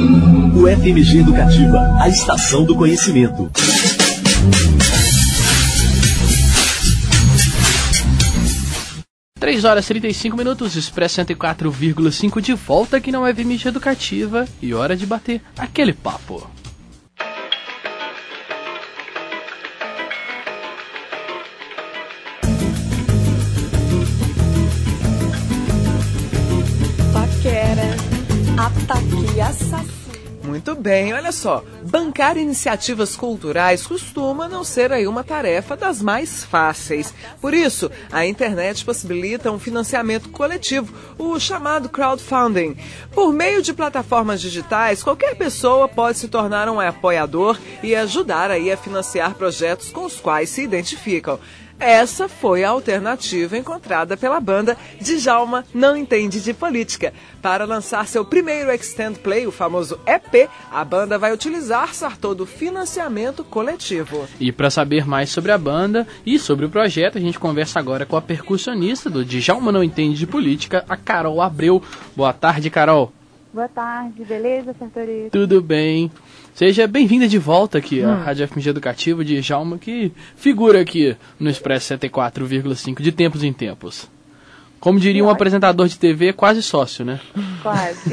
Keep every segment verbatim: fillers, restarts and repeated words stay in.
O F M G Educativa, a estação do conhecimento. três horas e trinta e cinco minutos, Expresso cento e quatro vírgula cinco de volta aqui na F M G Educativa e hora de bater aquele papo. Paquera, ataque assassino. Muito bem, olha só, bancar iniciativas culturais costuma não ser aí uma tarefa das mais fáceis. Por isso, a internet possibilita um financiamento coletivo, o chamado crowdfunding. Por meio de plataformas digitais, qualquer pessoa pode se tornar um apoiador e ajudar aí a financiar projetos com os quais se identificam. Essa foi a alternativa encontrada pela banda Djalma Não Entende de Política. Para lançar seu primeiro extend play, o famoso E P, a banda vai utilizar-se todo o financiamento coletivo. E para saber mais sobre a banda e sobre o projeto, a gente conversa agora com a percussionista do Djalma Não Entende de Política, a Carol Abreu. Boa tarde, Carol. Boa tarde, beleza, Sartori? Tudo bem. Seja bem-vinda de volta aqui à hum. Rádio F M G Educativa, de Djalma, que figura aqui no Expresso cento e quatro vírgula cinco de tempos em tempos. Como diria um apresentador de T V, quase sócio, né? Quase.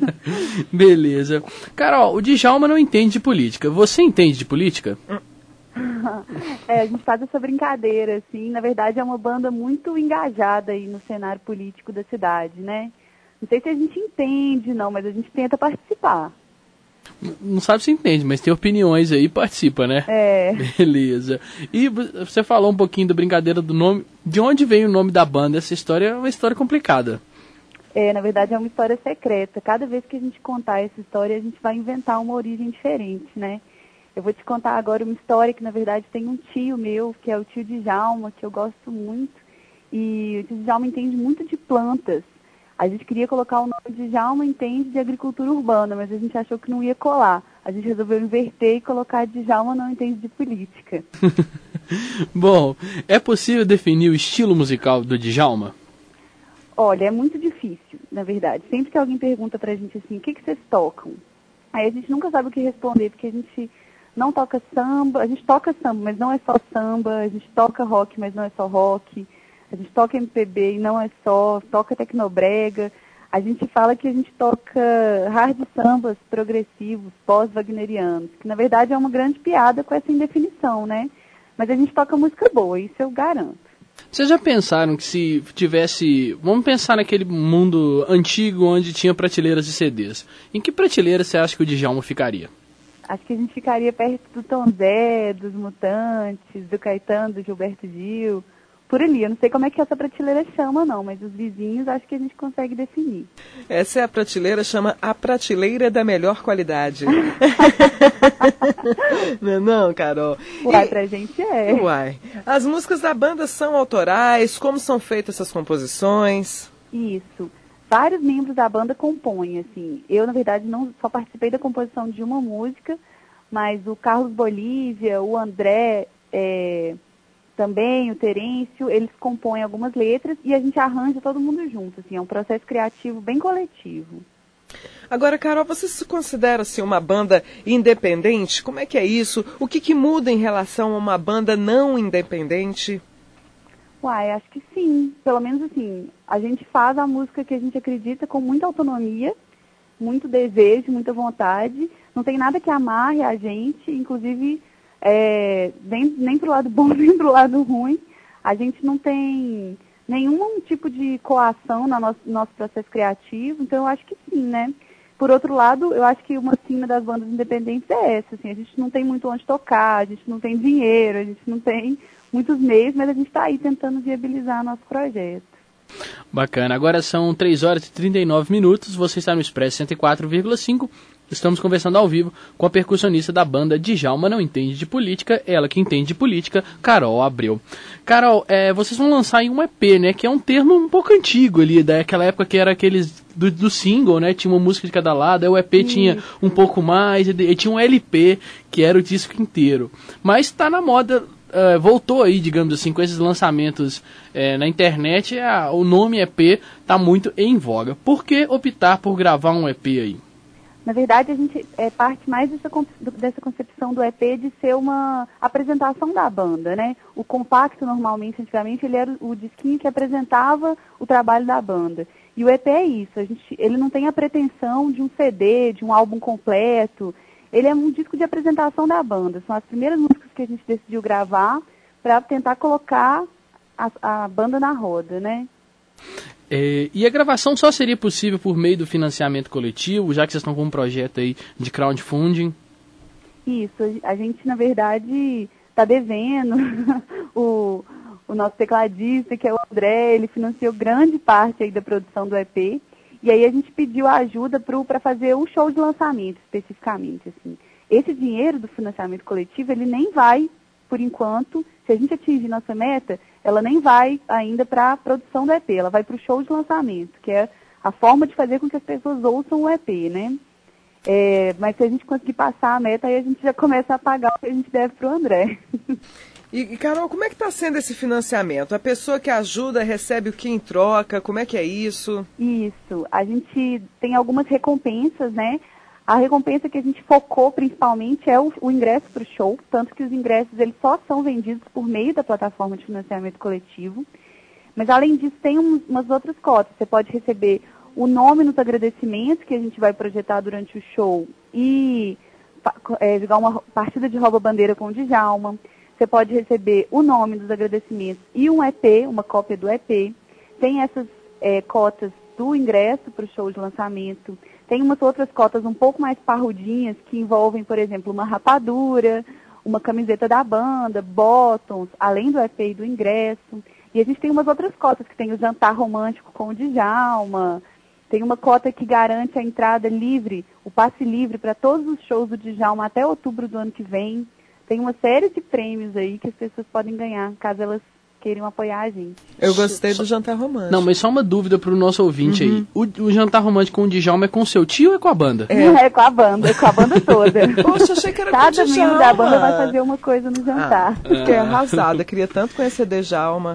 Beleza. Carol, o Djalma não entende de política. Você entende de política? É, a gente faz essa brincadeira, assim. Na verdade, é uma banda muito engajada aí no cenário político da cidade, né? Não sei se a gente entende, não, mas a gente tenta participar. Não sabe se entende, mas tem opiniões aí e participa, né? É. Beleza. E você falou um pouquinho da brincadeira do nome. De onde vem o nome da banda? Essa história é uma história complicada. É, na verdade é uma história secreta. Cada vez que a gente contar essa história, a gente vai inventar uma origem diferente, né? Eu vou te contar agora uma história que, na verdade, tem um tio meu, que é o tio Djalma, que eu gosto muito. E o tio Djalma entende muito de plantas. A gente queria colocar o nome de Djalma Entende de Agricultura Urbana, mas a gente achou que não ia colar. A gente resolveu inverter e colocar Djalma Não Entende de Política. Bom, é possível definir o estilo musical do Djalma? Olha, é muito difícil, na verdade. Sempre que alguém pergunta pra gente assim, o que, que vocês tocam? Aí a gente nunca sabe o que responder, porque a gente não toca samba, a gente toca samba, mas não é só samba, a gente toca rock, mas não é só rock. A gente toca M P B e não é só, toca tecnobrega. A gente fala que a gente toca hard sambas progressivos, pós-wagnerianos, que na verdade é uma grande piada com essa indefinição, né? Mas a gente toca música boa, isso eu garanto. Vocês já pensaram que se tivesse... Vamos pensar naquele mundo antigo onde tinha prateleiras de C Ds. Em que prateleira você acha que o Djalma ficaria? Acho que a gente ficaria perto do Tom Zé, dos Mutantes, do Caetano, do Gilberto Gil... Por ali, eu não sei como é que essa prateleira chama, não, mas os vizinhos acho que a gente consegue definir. Essa é a prateleira, chama a prateleira da melhor qualidade. Não é não, Carol? Uai, e... pra gente é. Uai. As músicas da banda são autorais? Como são feitas essas composições? Isso. Vários membros da banda compõem, assim. Eu, na verdade, não só participei da composição de uma música, mas o Carlos Bolívia, o André... É... também, o Terêncio, eles compõem algumas letras e a gente arranja todo mundo junto, assim, é um processo criativo bem coletivo. Agora, Carol, você se considera assim, uma banda independente? Como é que é isso? O que, que muda em relação a uma banda não independente? Uai, acho que sim. Pelo menos assim, a gente faz a música que a gente acredita com muita autonomia, muito desejo, muita vontade. Não tem nada que amarre a gente, inclusive... É, nem, nem pro lado bom, nem pro lado ruim. A gente não tem nenhum tipo de coação no nosso, no nosso processo criativo, então eu acho que sim, né? Por outro lado, eu acho que uma sina das bandas independentes é essa, assim, a gente não tem muito onde tocar, a gente não tem dinheiro, a gente não tem muitos meios, mas a gente está aí tentando viabilizar nosso projeto. Bacana, agora são três horas e trinta e nove minutos, você está no Expresso cento e quatro vírgula cinco. Estamos conversando ao vivo com a percussionista da banda Djalma Não Entende de Política, ela que entende de política, Carol Abreu. Carol, é, vocês vão lançar aí um E P, né, que é um termo um pouco antigo ali, daquela época que era aqueles do, do single, né, tinha uma música de cada lado, aí o E P Sim. tinha um pouco mais, e, e tinha um L P, que era o disco inteiro. Mas está na moda... Uh, voltou aí, digamos assim, com esses lançamentos uh, na internet, uh, o nome E P está muito em voga. Por que optar por gravar um E P aí? Na verdade, a gente é, parte mais dessa, dessa concepção do E P de ser uma apresentação da banda, né? O compacto, normalmente, antigamente, ele era o disquinho que apresentava o trabalho da banda. E o E P é isso, a gente, ele não tem a pretensão de um C D, de um álbum completo. Ele é um disco de apresentação da banda. São as primeiras músicas que a gente decidiu gravar para tentar colocar a, a banda na roda, né? É, e a gravação só seria possível por meio do financiamento coletivo, já que vocês estão com um projeto aí de crowdfunding? Isso, a gente, na verdade, está devendo. o, o nosso tecladista, que é o André, ele financiou grande parte aí da produção do E P. E aí a gente pediu ajuda para fazer o show de lançamento, especificamente. Assim. Esse dinheiro do financiamento coletivo, ele nem vai, por enquanto, se a gente atingir nossa meta, ela nem vai ainda para a produção do E P, ela vai para o show de lançamento, que é a forma de fazer com que as pessoas ouçam o E P, né? É, mas se a gente conseguir passar a meta, aí a gente já começa a pagar o que a gente deve para o André. E, e, Carol, como é que está sendo esse financiamento? A pessoa que ajuda recebe o que em troca? Como é que é isso? Isso, a gente tem algumas recompensas, né? A recompensa que a gente focou principalmente é o, o ingresso para o show, tanto que os ingressos eles só são vendidos por meio da plataforma de financiamento coletivo. Mas além disso tem um, umas outras cotas. Você pode receber o nome nos agradecimentos que a gente vai projetar durante o show e é, jogar uma partida de rouba-bandeira com o Djalma. Você pode receber o nome dos agradecimentos e um E P, uma cópia do E P. Tem essas é, cotas do ingresso para o show de lançamento. Tem umas outras cotas um pouco mais parrudinhas que envolvem, por exemplo, uma rapadura, uma camiseta da banda, bottoms, além do E P e do ingresso. E a gente tem umas outras cotas, que tem o jantar romântico com o Djalma, tem uma cota que garante a entrada livre, o passe livre para todos os shows do Djalma até outubro do ano que vem. Tem uma série de prêmios aí que as pessoas podem ganhar, caso elas queiram apoiar a gente. Eu gostei do jantar romântico. Não, mas só uma dúvida pro nosso ouvinte Uhum. aí. O, o jantar romântico com o Djalma é com o seu tio ou é com a banda? É, é com a banda, é com a banda toda. Poxa, achei que era Cada com o Djalma. membro da banda vai fazer uma coisa no jantar. Ah, fiquei arrasada. Queria tanto conhecer Djalma.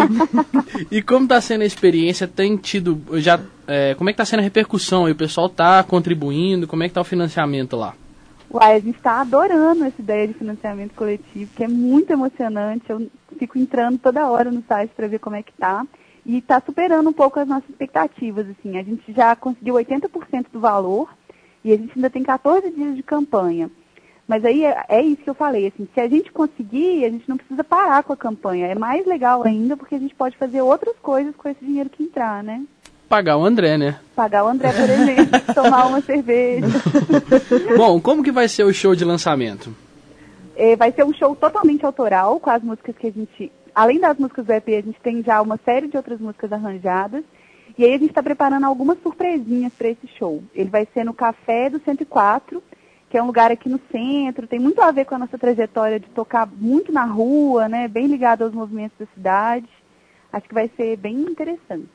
E como tá sendo a experiência? Tem tido já... É, como é que tá sendo a repercussão? E o pessoal tá contribuindo? Como é que tá o financiamento lá? Uai, a gente está adorando essa ideia de financiamento coletivo, que é muito emocionante. Eu fico entrando toda hora no site para ver como é que tá. E está superando um pouco as nossas expectativas. Assim. A gente já conseguiu oitenta por cento do valor e a gente ainda tem catorze dias de campanha. Mas aí é, é isso que eu falei. Assim, se a gente conseguir, a gente não precisa parar com a campanha. É mais legal ainda porque a gente pode fazer outras coisas com esse dinheiro que entrar, né? Pagar o André, né? Pagar o André, por exemplo, tomar uma cerveja. Bom, como que vai ser o show de lançamento? É, vai ser um show totalmente autoral, com as músicas que a gente... Além das músicas do E P, a gente tem já uma série de outras músicas arranjadas. E aí a gente está preparando algumas surpresinhas para esse show. Ele vai ser no Café do cento e quatro, que é um lugar aqui no centro. Tem muito a ver com a nossa trajetória de tocar muito na rua, né? Bem ligado aos movimentos da cidade. Acho que vai ser bem interessante.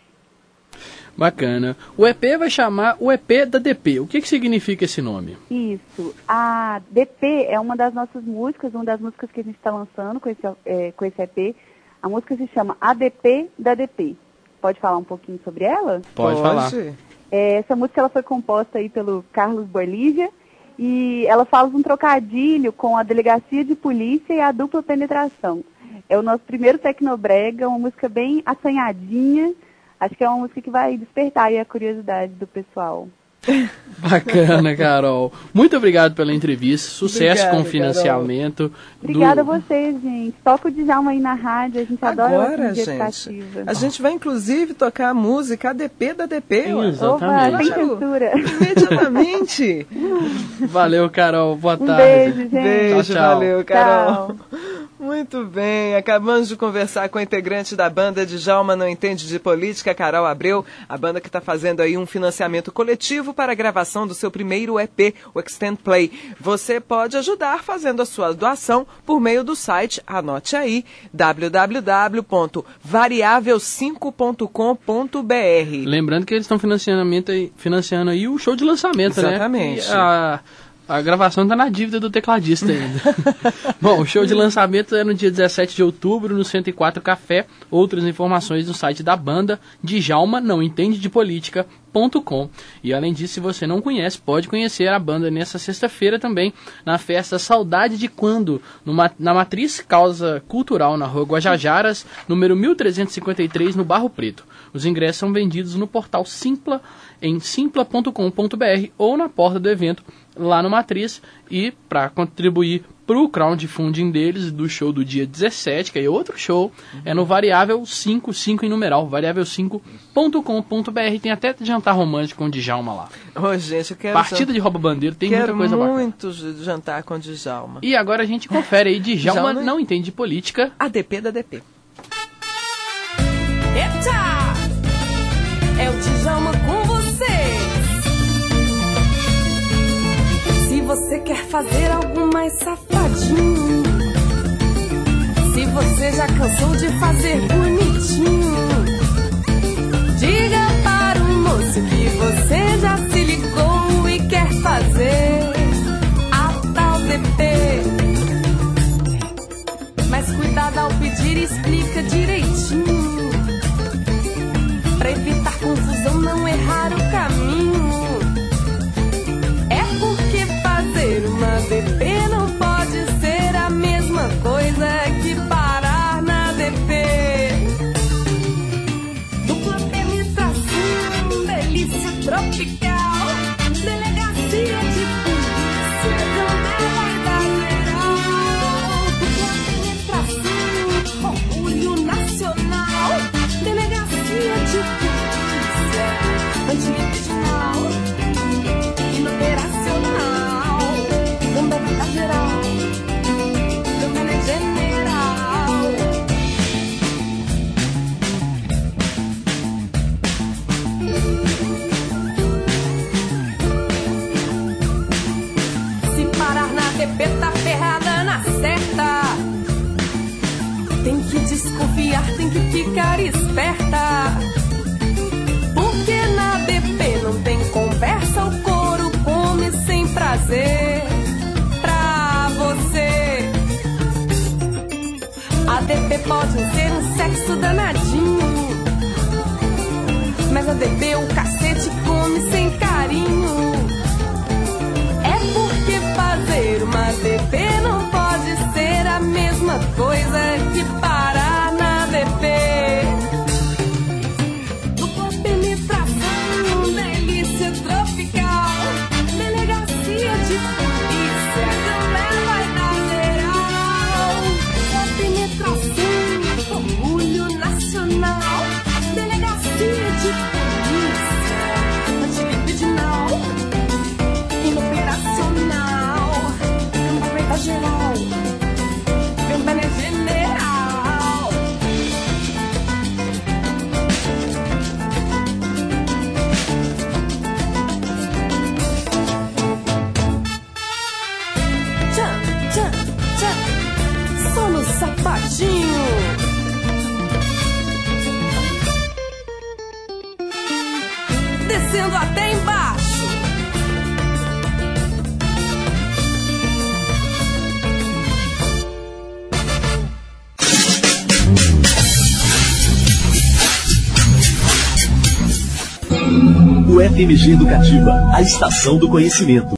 Bacana. O E P vai chamar o E P da D P. O que, que significa esse nome? Isso. A D P é uma das nossas músicas, uma das músicas que a gente está lançando com esse, é, com esse E P. A música se chama A D P da D P. Pode falar um pouquinho sobre ela? Pode, Pode. falar. É, essa música ela foi composta aí pelo Carlos Borlívia e ela fala um trocadilho com a Delegacia de Polícia e a Dupla Penetração. É o nosso primeiro tecnobrega, uma música bem assanhadinha. Acho que é uma música que vai despertar aí a curiosidade do pessoal. Bacana, Carol. Muito obrigado pela entrevista. Sucesso Obrigada, com o financiamento. Obrigada do... a vocês, gente. Toca o Djalma aí na rádio. A gente adora Agora, a gente, a gente vai inclusive tocar a música A D P da D P. Exatamente. Opa, sem censura. Imediatamente. Valeu, Carol. Boa um tarde. Beijo, gente. Beijo, tchau, tchau. valeu, Carol. Tchau. Muito bem, acabamos de conversar com a integrante da banda Djalma Não Entende de Política, Carol Abreu, a banda que está fazendo aí um financiamento coletivo para a gravação do seu primeiro E P, o Extend Play. Você pode ajudar fazendo a sua doação por meio do site, anote aí, w w w ponto variável cinco ponto com ponto b r. Lembrando que eles estão financiando aí, financiando aí o show de lançamento, Exatamente. né? Exatamente. A... A gravação está na dívida do tecladista ainda. Bom, o show de lançamento é no dia dezessete de outubro, no cento e quatro Café. Outras informações no site da banda, Djalma Não Entende de Política ponto com. E além disso, se você não conhece, pode conhecer a banda nessa sexta-feira também, na festa Saudade de Quando, numa, na Matriz Causa Cultural, na rua Guajajaras, número mil trezentos e cinquenta e três, no Barro Preto. Os ingressos são vendidos no portal Simpla, em simpla ponto com ponto b r ou na porta do evento, lá no Matriz. E para contribuir para o crowdfunding deles, do show do dia dezessete, que é outro show, uhum. é no Variável cinco, cinco em numeral, variável cinco ponto com ponto b r. Tem até jantar romântico com o Djalma lá. Ô, gente, eu quero... Partida de rouba-bandeira, tem muita coisa bacana. Quero muito jantar com o Djalma. E agora a gente confere aí, Djalma não... não entende de política. A D P da D P. Eita! É o Djalma com você. Se você quer fazer algo mais safadinho, se você já cansou de fazer bonitinho, diga para o moço que você já se ligou e quer fazer a tal D P. Mas cuidado ao pedir, explica direitinho, pra evitar confusão, não errar o caminho. É porque fazer uma D P não pode ser a mesma coisa que parar na D P. Dupla penetração, delícia tropical, delegacia de polícia, não vai dar geral. Dupla penetração, orgulho nacional, delegacia de polícia, anticriminal, inoperacional, gambá da geral, gambá general. Se parar na D P tá ferrada na certa. Tem que desconfiar, tem que ficar esperta, porque na D P não tem conversa, o couro come sem prazer pra você. A D P pode ser um sexo danadinho, mas a D P o cacete come sem carinho. É porque fazer uma D P não pode ser a mesma coisa que parar na D P. Dupla penetração, delícia tropical, delegacia de polícia, também vai dar geral. Dupla penetração, orgulho nacional, delegacia de polícia, anticriminal, inoperacional, gambá geral, gambá general. Tchan, tchan, tchan, só no sapatinho. Descendo até embaixo. O F M G Educativa, a estação do conhecimento.